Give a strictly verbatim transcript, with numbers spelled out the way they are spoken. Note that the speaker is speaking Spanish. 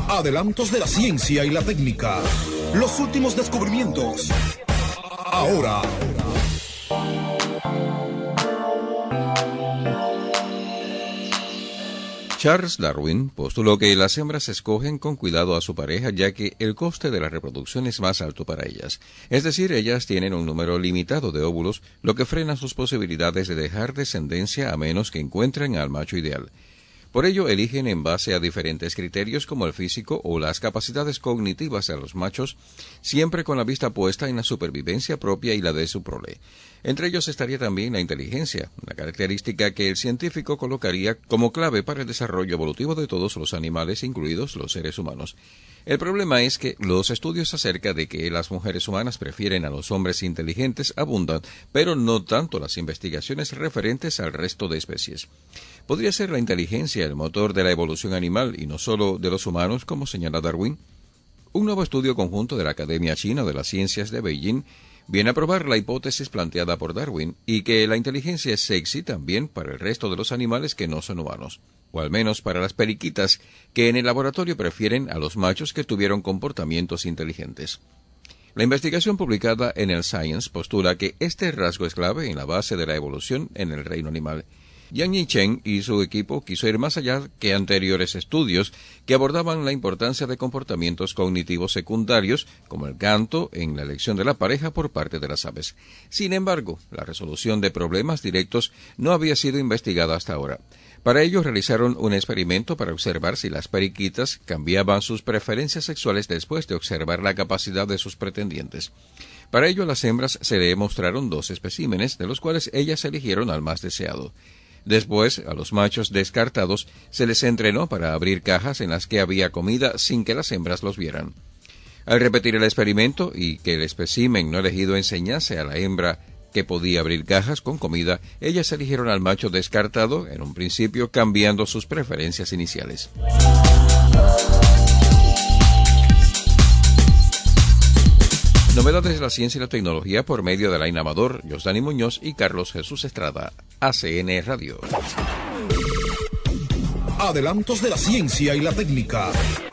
Adelantos de la ciencia y la técnica. Los últimos descubrimientos. Ahora. Charles Darwin postuló que las hembras escogen con cuidado a su pareja ya que el coste de la reproducción es más alto para ellas. Es decir, ellas tienen un número limitado de óvulos, lo que frena sus posibilidades de dejar descendencia a menos que encuentren al macho ideal. Por ello, eligen en base a diferentes criterios como el físico o las capacidades cognitivas de los machos, siempre con la vista puesta en la supervivencia propia y la de su prole. Entre ellos estaría también la inteligencia, una característica que el científico colocaría como clave para el desarrollo evolutivo de todos los animales, incluidos los seres humanos. El problema es que los estudios acerca de que las mujeres humanas prefieren a los hombres inteligentes abundan, pero no tanto las investigaciones referentes al resto de especies. ¿Podría ser la inteligencia el motor de la evolución animal y no solo de los humanos, como señala Darwin? Un nuevo estudio conjunto de la Academia China de las Ciencias de Beijing viene a probar la hipótesis planteada por Darwin y que la inteligencia es sexy también para el resto de los animales que no son humanos, o al menos para las periquitas que en el laboratorio prefieren a los machos que tuvieron comportamientos inteligentes. La investigación publicada en el Science postula que este rasgo es clave en la base de la evolución en el reino animal. Yang Yicheng y su equipo quiso ir más allá que anteriores estudios que abordaban la importancia de comportamientos cognitivos secundarios, como el canto, en la elección de la pareja por parte de las aves. Sin embargo, la resolución de problemas directos no había sido investigada hasta ahora. Para ello realizaron un experimento para observar si las periquitas cambiaban sus preferencias sexuales después de observar la capacidad de sus pretendientes. Para ello, a las hembras se le mostraron dos especímenes, de los cuales ellas eligieron al más deseado. Después, a los machos descartados se les entrenó para abrir cajas en las que había comida sin que las hembras los vieran. Al repetir el experimento y que el espécimen no elegido enseñase a la hembra que podía abrir cajas con comida, ellas eligieron al macho descartado, en un principio cambiando sus preferencias iniciales. Novedades de la ciencia y la tecnología por medio de Alain Amador, Yosdani Muñoz y Carlos Jesús Estrada. A C N Radio. Adelantos de la ciencia y la técnica.